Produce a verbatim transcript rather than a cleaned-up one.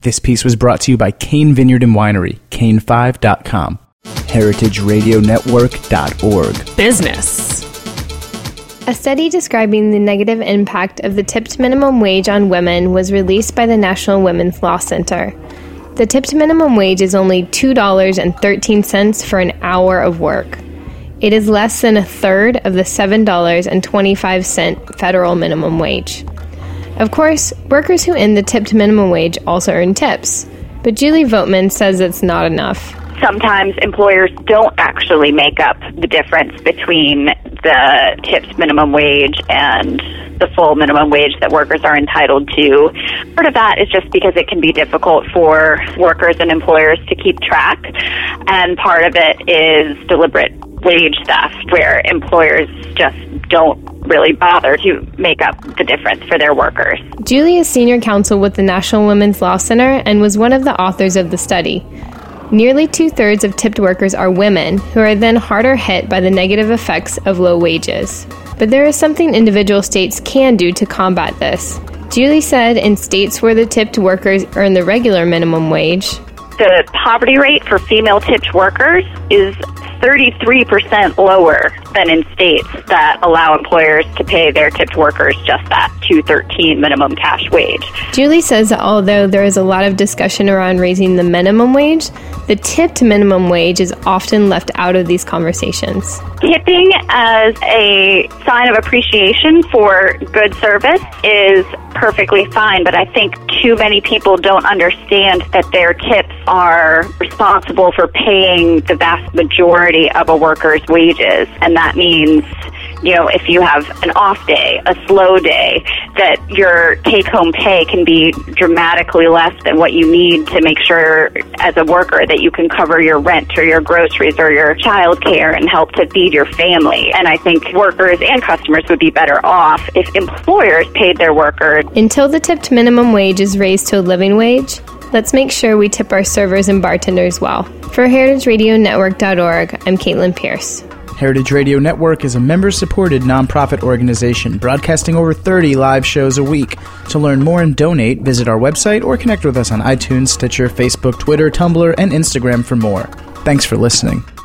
This piece was brought to you by Kane Vineyard and Winery, kane five dot com, heritage radio network dot org. Business. A study describing the negative impact of the tipped minimum wage on women was released by the National Women's Law Center. The tipped minimum wage is only two dollars and thirteen cents for an hour of work. It is less than a third of the seven dollars and twenty-five cents federal minimum wage. Of course, workers who earn the tipped minimum wage also earn tips, but Julie Votman says it's not enough. Sometimes employers don't actually make up the difference between the tipped minimum wage and the full minimum wage that workers are entitled to. Part of that is just because it can be difficult for workers and employers to keep track, and part of it is deliberate wage theft, where employers just don't really bother to make up the difference for their workers. Julie is senior counsel with the National Women's Law Center and was one of the authors of the study. Nearly two-thirds of tipped workers are women, who are then harder hit by the negative effects of low wages. But there is something individual states can do to combat this. Julie said in states where the tipped workers earn the regular minimum wage, the poverty rate for female tipped workers is thirty-three percent lower than in states that allow employers to pay their tipped workers just that two thirteen minimum cash wage. Julie says that although there is a lot of discussion around raising the minimum wage, the tipped minimum wage is often left out of these conversations. Tipping as a sign of appreciation for good service is perfectly fine, but I think too many people don't understand that their tips are responsible for paying the vast majority of a worker's wages. And that means, you know, if you have an off day, a slow day, that your take-home pay can be dramatically less than what you need to make sure as a worker that you can cover your rent or your groceries or your child care and help to feed your family. And I think workers and customers would be better off if employers paid their workers. Until the tipped minimum wage is raised to a living wage, let's make sure we tip our servers and bartenders well. For heritage radio network dot org, I'm Caitlin Pierce. Heritage Radio Network is a member-supported nonprofit organization broadcasting over thirty live shows a week. To learn more and donate, visit our website or connect with us on iTunes, Stitcher, Facebook, Twitter, Tumblr, and Instagram for more. Thanks for listening.